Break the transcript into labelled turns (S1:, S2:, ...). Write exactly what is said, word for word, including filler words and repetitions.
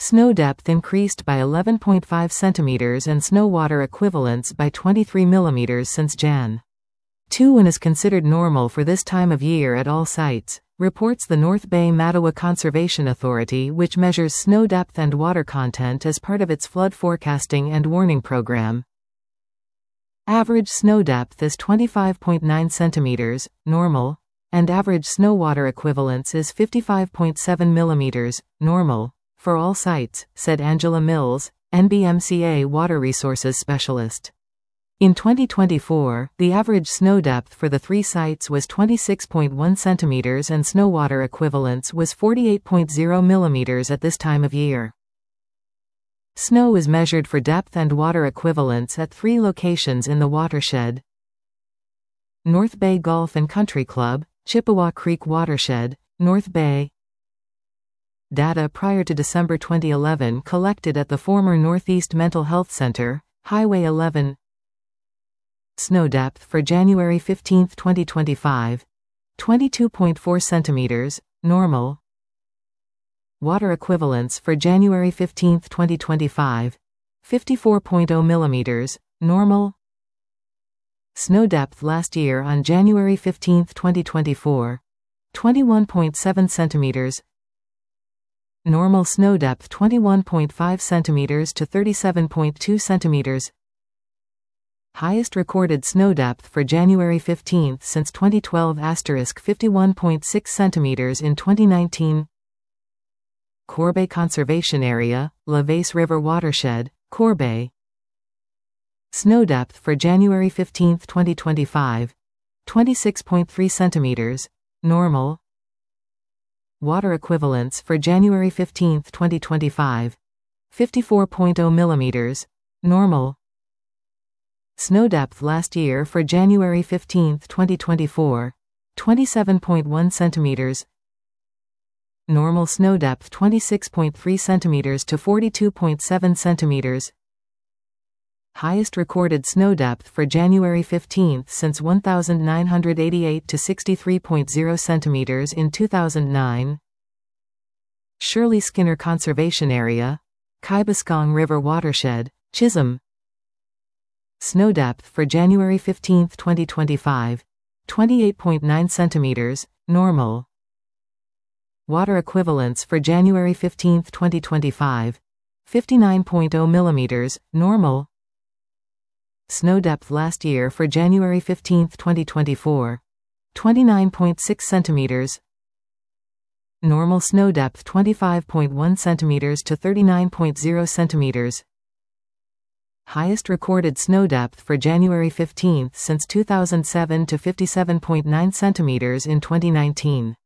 S1: Snow depth increased by eleven point five centimeters and snow water equivalents by twenty-three millimeters since January second and is considered normal for this time of year at all sites, reports the North Bay Mattawa Conservation Authority, which measures snow depth and water content as part of its flood forecasting and warning program. Average snow depth is twenty-five point nine centimeters, normal, and average snow water equivalence is fifty-five point seven millimeters, normal, for all sites, said Angela Mills, N B M C A Water Resources Specialist. In twenty twenty-four, the average snow depth for the three sites was twenty-six point one centimeters and snow water equivalence was forty-eight point zero millimeters at this time of year. Snow is measured for depth and water equivalence at three locations in the watershed: North Bay Golf and Country Club, Chippewa Creek Watershed, North Bay. Data prior to December twenty eleven collected at the former Northeast Mental Health Center, Highway eleven. Snow depth for January fifteenth twenty twenty-five, twenty-two point four centimeters, normal. Water equivalence for January fifteenth twenty twenty-five, fifty-four point zero millimeters, normal. Snow depth last year on January fifteenth twenty twenty-four, twenty-one point seven centimeters. Normal snow depth twenty-one point five centimeters to thirty-seven point two centimeters. Highest recorded snow depth for January fifteenth since twenty twelve asterisk fifty-one point six centimeters in twenty nineteen. Corbay Conservation Area, La Vase River Watershed, Corbay. Snow depth for January fifteenth twenty twenty-five, twenty-six point three centimeters, normal. Water equivalence for January fifteenth twenty twenty-five, fifty-four point zero millimeters, normal. Snow depth last year for January fifteenth twenty twenty-four, twenty-seven point one centimeters. Normal snow depth twenty-six point three centimeters to forty-two point seven centimeters. Highest recorded snow depth for January fifteenth since one thousand nine hundred eighty-eight to sixty-three point zero centimeters in two thousand nine. Shirley Skinner Conservation Area, Kybascong River Watershed, Chisholm. Snow depth for January fifteenth twenty twenty-five, twenty-eight point nine centimeters, normal. Water equivalence for January fifteenth twenty twenty-five, fifty-nine point zero millimeters, normal. Snow depth last year for January fifteenth twenty twenty-four, twenty-nine point six centimeters. Normal snow depth twenty-five point one centimeters to thirty-nine point zero centimeters. Highest recorded snow depth for January fifteenth since two thousand seven to fifty-seven point nine centimeters in twenty nineteen.